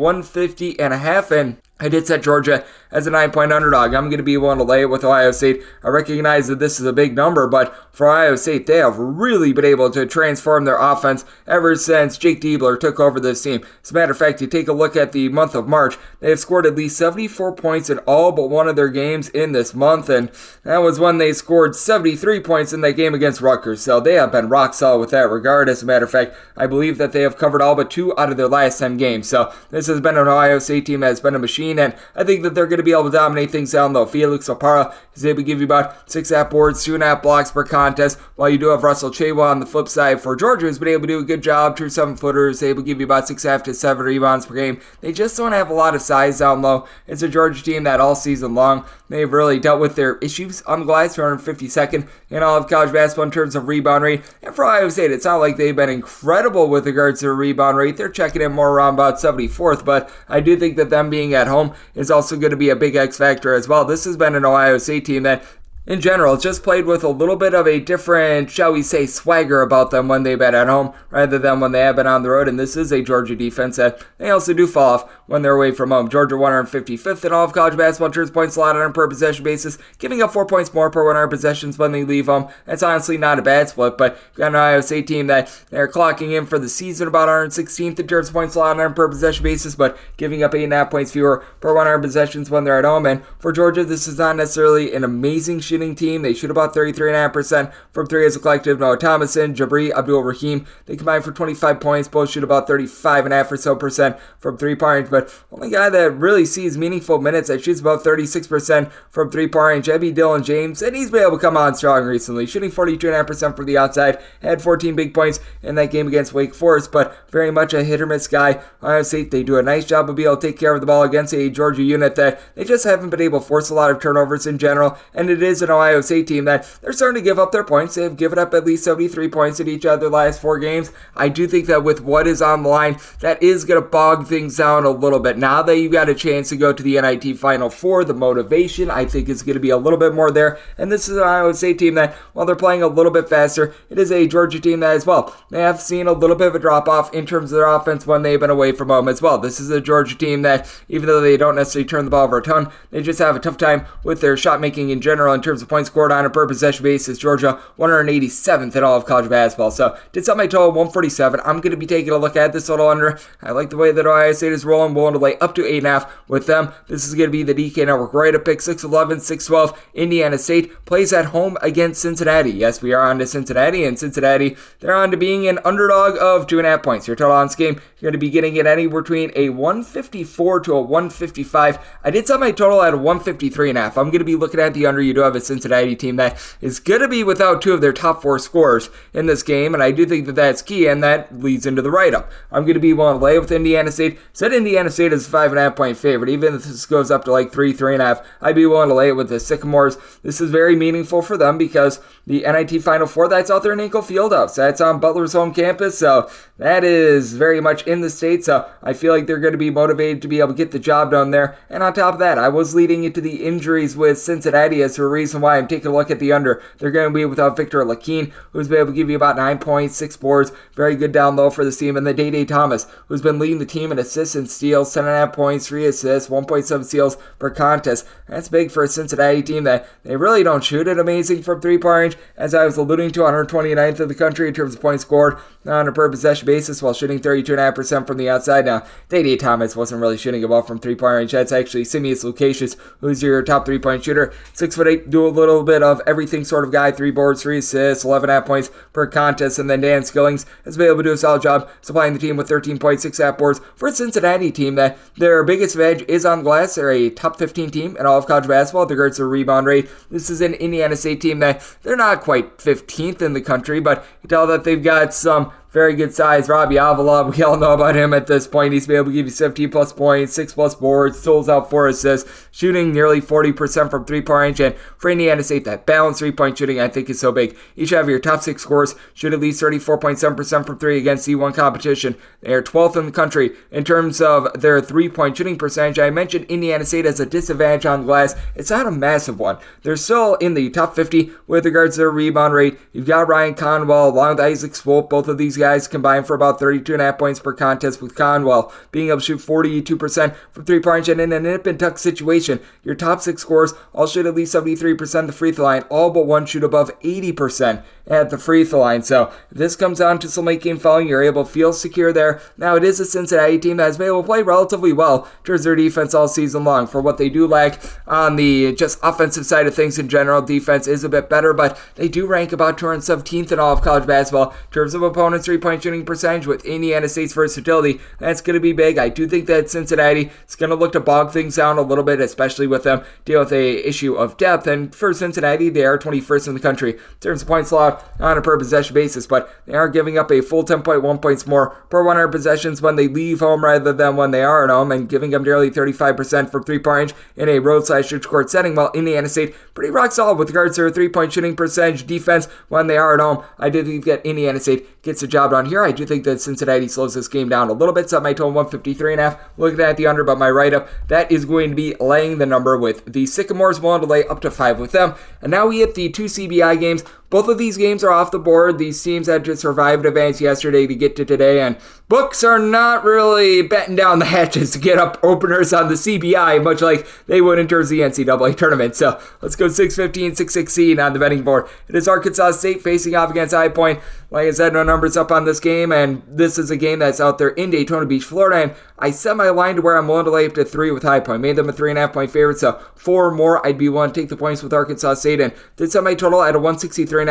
150.5, and I did set Georgia as a 9-point underdog. I'm going to be willing to lay it with Ohio State. I recognize that this is a big number, but for Ohio State, they have really been able to transform their offense ever since Jake Diebler took over this team. As a matter of fact, you take a look at the month of March, they have scored at least 74 points in all but one of their games in this month, and that was when they scored 73 points in that game against Rutgers. So they have been rock solid with that regard. As a matter of fact, I believe that they have covered all but 2 out of their last 10 games. So this has been an Ohio State team that has been a machine, and I think that they're going to be able to dominate things down low. Felix Opara is able to give you about 6.5 boards, 2.5 blocks per contest, while you do have Russell Chewa on the flip side for Georgia, who's been able to do a good job. True 7-footers, able to give you about 6.5 to 7 rebounds per game. They just don't have a lot of size down low. It's a Georgia team that all season long, they've really dealt with their issues on the glass, 252nd in all of college basketball in terms of rebound rate. And for Ohio State, it's not like they've been incredible with regards to their rebound rate. They're checking in more around about 74th, but I do think that them being at home is also going to be a big X factor as well. This has been an Ohio State team that in general just played with a little bit of a different, shall we say, swagger about them when they've been at home rather than when they have been on the road. And this is a Georgia defense that they also do fall off when they're away from home. Georgia 155th in all of college basketball in terms of points allowed on a per possession basis, giving up 4 points more per 100 possessions when they leave home. That's honestly not a bad split, but you've got an Ohio State team that they're clocking in for the season about 116th in terms of points allowed on a per possession basis, but giving up 8.5 points fewer per 100 possessions when they're at home. And for Georgia, this is not necessarily an amazing shooting team. They shoot about 33.5% from three as a collective. Noah Thomason, Jabri Abdul-Rahim, they combine for 25 points. Both shoot about 35.5% or so from three-point range, but only guy that really sees meaningful minutes that shoots about 36% from three-point range, Ebby Dillon James, and he's been able to come on strong recently, shooting 42.5% from the outside, had 14 big points in that game against Wake Forest, but very much a hit-or-miss guy. Ohio State, they do a nice job of being able to take care of the ball against a Georgia unit that they just haven't been able to force a lot of turnovers in general, and it is an Ohio State team that they're starting to give up their points. They've given up at least 73 points in each of their last 4 games. I do think that with what is on the line, that is going to bog things down a little bit. Now that you've got a chance to go to the NIT Final Four, the motivation, I think, is going to be a little bit more there, and this is an Ohio State team that, while they're playing a little bit faster, it is a Georgia team that as well, they have seen a little bit of a drop-off in terms of their offense when they've been away from home as well. This is a Georgia team that, even though they don't necessarily turn the ball over a ton, they just have a tough time with their shot making in general in terms of points scored on a per possession basis. Georgia 187th in all of college basketball. So did set my total 147. I'm going to be taking a look at this total under. I like the way that Ohio State is rolling, willing to lay up to 8.5 with them. This is going to be the DK Network right up pick 6-11, 6-12. Indiana State plays at home against Cincinnati. Yes, we are on to Cincinnati, and Cincinnati, they're on to being an underdog of 2.5 points. Your total on this game, you're going to be getting it anywhere between a 154 to a 155. I did set my total at a 153.5. I'm going to be looking at the under. You do have a Cincinnati team that is going to be without 2 of their top 4 scorers in this game, and I do think that that's key, and that leads into the write-up. I'm going to be willing to lay with Indiana State. Said Indiana State is a 5.5 point favorite. Even if this goes up to like 3.5, I'd be willing to lay it with the Sycamores. This is very meaningful for them because the NIT Final Four, that's out there in Hinkle Fieldhouse. That's on Butler's home campus, so that is very much in the state, so I feel like they're going to be motivated to be able to get the job done there. And on top of that, I was leading into the injuries with Cincinnati as to a reason why I'm taking a look at the under. They're going to be without Victor Lakine, who's been able to give you about 9 points, 6 boards, very good down low for the team, and the Day Thomas, who's been leading the team in assists and steals, 10.5 points, 3 assists, 1.7 steals per contest. That's big for a Cincinnati team that they really don't shoot it amazing from three-point range, as I was alluding to, 129th in the country in terms of points scored on a per possession basis while shooting 32.5% from the outside. Now, Day Thomas wasn't really shooting a ball from three-point range. That's actually Simeus Lucasius, who's your top 3-point shooter. 6'8", do a little bit of everything sort of guy, 3 boards, 3 assists, 11.5 points per contest, and then Dan Skillings has been able to do a solid job supplying the team with 13.6 boards for a Cincinnati team that their biggest edge is on glass. They're a top 15 team in all of college basketball with regards to rebound rate. This is an Indiana State team that they're not quite 15th in the country, but you tell that they've got some very good size. Robbie Avila, we all know about him at this point. He's been able to give you 17 plus points, 6 plus boards, totals out 4 assists, shooting nearly 40% from three-point range. And for Indiana State, that balanced three-point shooting I think is so big. Each of your top 6 scorers shoot at least 34.7% from 3 against C1 competition. They are 12th in the country in terms of their three-point shooting percentage. I mentioned Indiana State has a disadvantage on glass. It's not a massive one. They're still in the top 50 with regards to their rebound rate. You've got Ryan Conwell along with Isaac Swope. Both of these guys combined for about 32.5 points per contest, with Conwell being able to shoot 42% from three-point range. And in a nip and tuck situation, your top 6 scorers all shoot at least 73% at the free throw line. All but one shoot above 80% at the free throw line. So if this comes down to some late game fouling, you're able to feel secure there. Now, it is a Cincinnati team that has been able to play relatively well towards their defense all season long. For what they do lack on the just offensive side of things in general, defense is a bit better, but they do rank about 217th in all of college basketball in terms of opponents' three-point shooting percentage. With Indiana State's versatility, that's going to be big. I do think that Cincinnati is going to look to bog things down a little bit, especially with them deal with a issue of depth. And for Cincinnati, they are 21st in the country in terms of points allowed on a per possession basis, but they are giving up a full 10.1 points more per 100 possessions when they leave home rather than when they are at home, and giving them nearly 35% from three-point range in a road/stretch court setting. While Indiana State pretty rock solid with regards to their three-point shooting percentage defense when they are at home, I do think that Indiana State gets the job job done here. I do think that Cincinnati slows this game down a little bit, set my total 153.5. Looking at the under, but my write-up, that is going to be laying the number with the Sycamores, willing to lay up to 5 with them. And now we hit the 2 CBI games. Both of these games are off the board. These teams had to survive advance yesterday to get to today, and books are not really betting down the hatches to get up openers on the CBI, much like they would in terms of the NCAA tournament. So let's go 6-15, 6-16 on the betting board. It is Arkansas State facing off against High Point. Like I said, no numbers up on this game, and this is a game that's out there in Daytona Beach, Florida, and I set my line to where I'm willing to lay up to 3 with High Point. Made them a 3.5-point favorite, so 4 or more, I'd be willing to take the points with Arkansas State, and did set my total at a 163.5,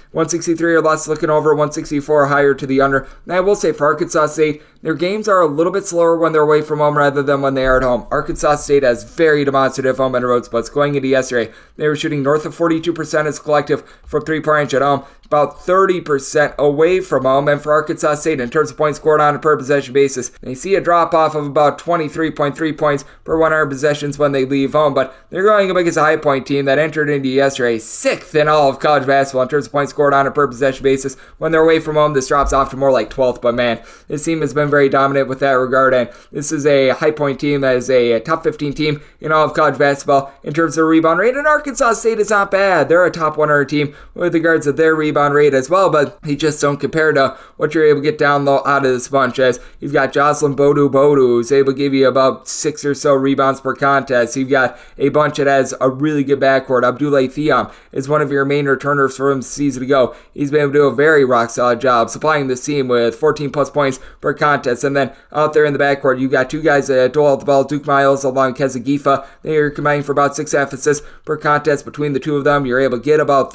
163 or less, looking over 164 or higher to the under. And I will say for Arkansas State, their games are a little bit slower when they're away from home rather than when they are at home. Arkansas State has very demonstrative home and road splits. Going into yesterday, they were shooting north of 42% as collective from 3-point range at home, about 30% away from home. And for Arkansas State, in terms of points scored on a per possession basis, they see a drop off of about 23.3 points per 100 possessions when they leave home. But they're going up against a High Point team that entered into yesterday 6th in all of college basketball in terms of points scored on a per possession basis. When they're away from home, this drops off to more like 12th. But man, this team has been very dominant with that regard, and this is a High Point team that is a top 15 team in all of college basketball in terms of rebound rate, and Arkansas State is not bad. They're a top 100 team with regards to their rebound rate as well, but they just don't compare to what you're able to get down low out of this bunch, as you've got Jocelyn Bodu who's able to give you about 6 or so rebounds per contest. You've got a bunch that has a really good backcourt. Abdoulaye Thiam is one of your main returners from a season ago. He's been able to do a very rock solid job supplying this team with 14 plus points per contest. And then out there in the backcourt, you've got 2 guys that duel out the ball, Duke Miles along Keza Gifa. They are combining for about 6.5 assists per contest between the two of them. You're able to get about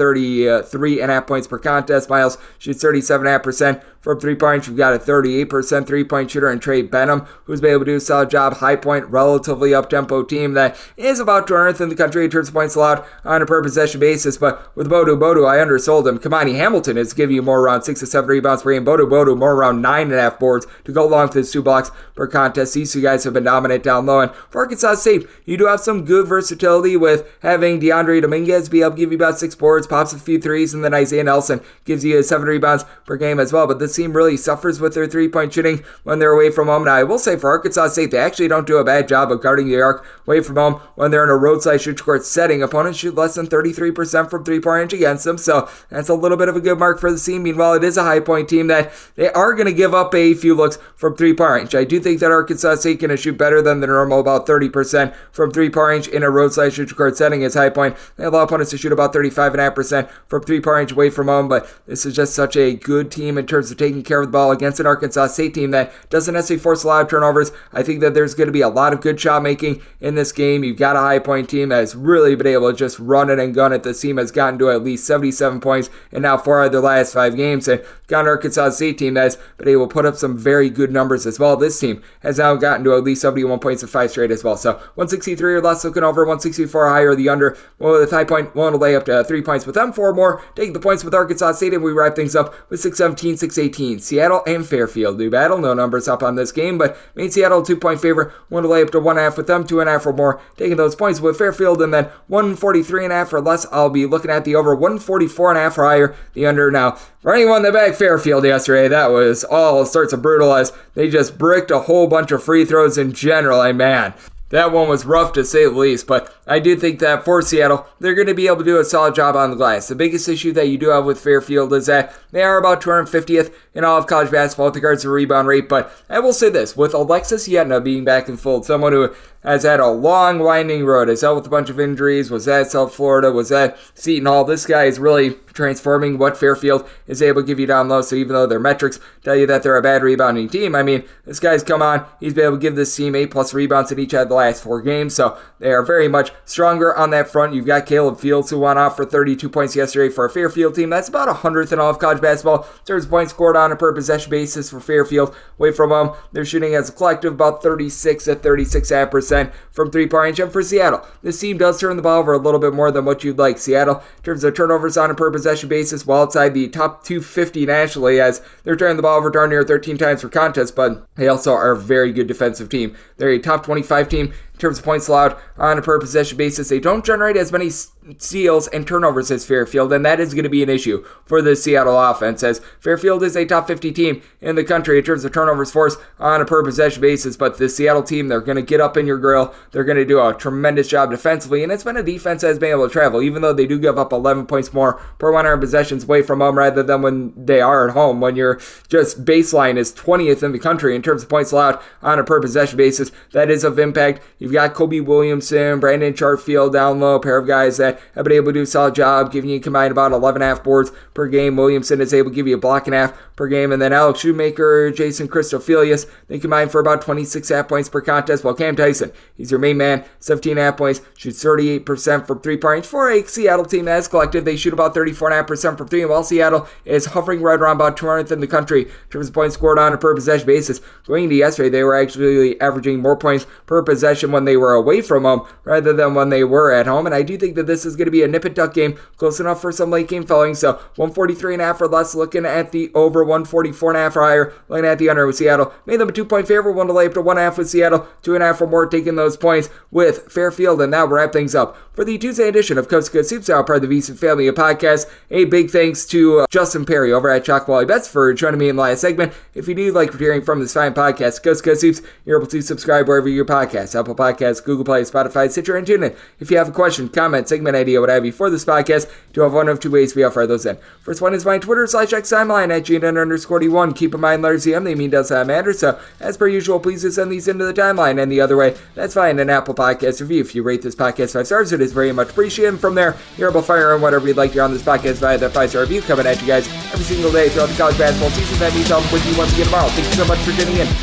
33.5 points per contest. Miles shoots 37.5% from 3-point. You've got a 38% 3-point shooter in Trey Benham, who's been able to do a solid job. High Point, relatively up-tempo team that is about 200th in the country in terms of points allowed on a per-possession basis. But with Bodu, I undersold him. Kamani Hamilton is giving you more around 6 to 7 rebounds per game. Bodu more around 9.5 boards to go along with his 2 blocks per contest. These 2 guys have been dominant down low. And for Arkansas State, you do have some good versatility with having DeAndre Dominguez be able to give you about 6 boards, pops a few threes, and then Isaiah Nelson gives you 7 rebounds per game as well. But this team really suffers with their 3-point shooting when they're away from home. Now, I will say for Arkansas State, they actually don't do a bad job of guarding the arc away from home when they're in a roadside shoot court setting. Opponents shoot less than 33% from 3-point range against them, so that's a little bit of a good mark for the team. Meanwhile, it is a High Point team that they are going to give up a few looks from 3-point range. I do think that Arkansas State can shoot better than the normal, about 30% from 3-point range in a roadside shoot court setting as High Point. They allow opponents to shoot about 35.5% from 3-point range away from home, but this is just such a good team in terms of taking care of the ball against an Arkansas State team that doesn't necessarily force a lot of turnovers. I think that there's going to be a lot of good shot making in this game. You've got a High Point team that has really been able to just run it and gun it. This team has gotten to at least 77 points in now 4 out of their last 5 games, and got an Arkansas State team that's been able to put up some very good numbers as well. This team has now gotten to at least 71 points in 5 straight as well. So 163 or less, looking over 164 or higher or the under. Well, with High Point willing to lay up to 3 points with them, 4 more. Taking the points with Arkansas State, and we wrap things up with 6-17, 6-18. Seattle and Fairfield do battle. No numbers up on this game, but made Seattle a 2-point favorite. Want to lay up to 1.5 with them, 2.5 or more. Taking those points with Fairfield, and then 143.5 or less. I'll be looking at the over 144.5 or higher. The under now. For anyone that backed Fairfield yesterday, that was all sorts of brutal as they just bricked a whole bunch of free throws in general. Man, that one was rough to say the least, but I do think that for Seattle, they're going to be able to do a solid job on the glass. The biggest issue that you do have with Fairfield is that they are about 250th in all of college basketball with regards to rebound rate, but I will say this, with Alexis Yetna being back in fold, someone who has had a long, winding road, has dealt with a bunch of injuries, was at South Florida, was at Seton Hall. This guy is really transforming what Fairfield is able to give you down low, so even though their metrics tell you that they're a bad rebounding team, this guy's come on, he's been able to give this team 8+ rebounds in each of the last 4 games, so they are very much stronger on that front. You've got Caleb Fields, who went off for 32 points yesterday for a Fairfield team. That's about 100th in all of college basketball in terms of points scored on a per possession basis for Fairfield. Away from them, they're shooting as a collective about 36 at 36.5% from 3-point range. And for Seattle, this team does turn the ball over a little bit more than what you'd like. Seattle, in terms of turnovers on a per possession basis, well outside the top 250 nationally, as they're turning the ball over darn near 13 times per contest, but they also are a very good defensive team. They're a top 25 team in terms of points allowed on a per possession basis. They don't generate as many steals and turnovers as Fairfield, and that is going to be an issue for the Seattle offense, as Fairfield is a top 50 team in the country in terms of turnovers forced on a per possession basis, but the Seattle team, they're going to get up in your grill, they're going to do a tremendous job defensively, and it's been a defense that has been able to travel, even though they do give up 11 points more per 100 possessions away from home rather than when they are at home, when your just baseline is 20th in the country in terms of points allowed on a per possession basis. That is of impact. You've got Kobe Williamson, Brandon Chartfield down low, a pair of guys that have been able to do a solid job, giving you combined about 11.5 boards per game. Williamson is able to give you a block and a half per game, and then Alex Shoemaker, Jason Christophilius, they combine for about 26.5 points per contest, while Cam Tyson, he's your main man, 17.5 points, shoots 38% from three-point. For a Seattle team that is collective, they shoot about 34.5% from three, and while Seattle is hovering right around about 200th in the country in terms of points scored on a per possession basis, going into yesterday, they were actually averaging more points per possession when they were away from home rather than when they were at home, and I do think that this is going to be a nip-and-tuck game, close enough for some late game filling, so 143.5 or less, looking at the over, 144.5 or higher, looking at the under with Seattle. Made them a 2-point favorite, one to lay up to 1.5 with Seattle, 2.5 or more, taking those points with Fairfield, and that will wrap things up for the Tuesday edition of Coast to Coast Hoops, part of the VSiN Family Podcast. A big thanks to Justin Perry over at Chalk Valley Bets for joining me in the last segment. If you do like hearing from this fine podcast, Coast to Coast Hoops, you're able to subscribe wherever your podcasts, Apple Podcasts, Google Play, Spotify, Stitcher, and TuneIn. If you have a question, comment, segment idea, what have you for this podcast, you have one of two ways we offer those in. First one is my Twitter/X timeline at GN_D1. Keep in mind, letters EM, they mean does not matter, so as per usual, please just send these into the timeline, and the other way, that's fine, an Apple Podcast review. If you rate this podcast 5 stars, it is very much appreciated. From there, you're able to fire on whatever you'd like here on this podcast via that 5-star review coming at you guys every single day throughout the college basketball season. That means I'll be with you once again tomorrow. Thank you so much for tuning in.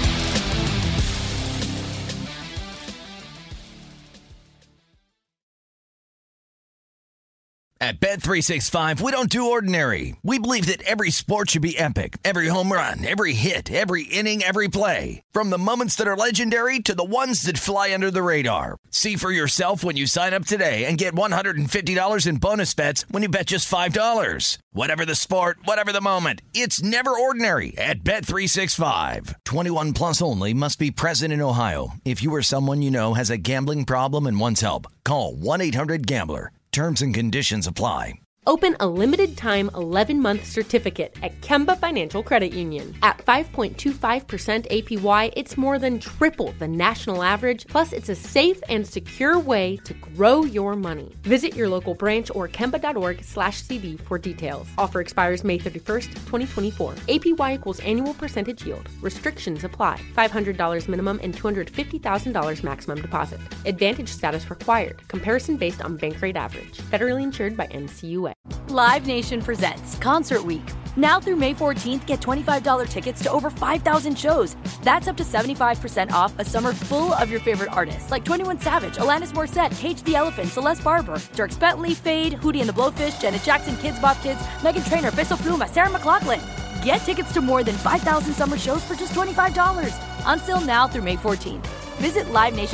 At Bet365, we don't do ordinary. We believe that every sport should be epic. Every home run, every hit, every inning, every play. From the moments that are legendary to the ones that fly under the radar. See for yourself when you sign up today and get $150 in bonus bets when you bet just $5. Whatever the sport, whatever the moment, it's never ordinary at Bet365. 21 plus only. Must be present in Ohio. If you or someone you know has a gambling problem and wants help, call 1-800-GAMBLER. Terms and conditions apply. Open a limited-time 11-month certificate at Kemba Financial Credit Union. At 5.25% APY, it's more than triple the national average, plus it's a safe and secure way to grow your money. Visit your local branch or kemba.org/CD for details. Offer expires May 31st, 2024. APY equals annual percentage yield. Restrictions apply. $500 minimum and $250,000 maximum deposit. Advantage status required. Comparison based on bank rate average. Federally insured by NCUA. Live Nation presents Concert Week. Now through May 14th, get $25 tickets to over 5,000 shows. That's up to 75% off a summer full of your favorite artists like 21 Savage, Alanis Morissette, Cage the Elephant, Celeste Barber, Dierks Bentley, Fade, Hootie and the Blowfish, Janet Jackson, Kidz Bop Kids, Meghan Trainor, Peso Pluma, Sarah McLachlan. Get tickets to more than 5,000 summer shows for just $25. Until now through May 14th. Visit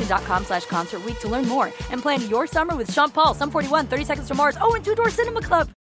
LiveNation.com/Concert Week to learn more and plan your summer with Sean Paul, Sum 41, 30 Seconds to Mars, and Two Door Cinema Club.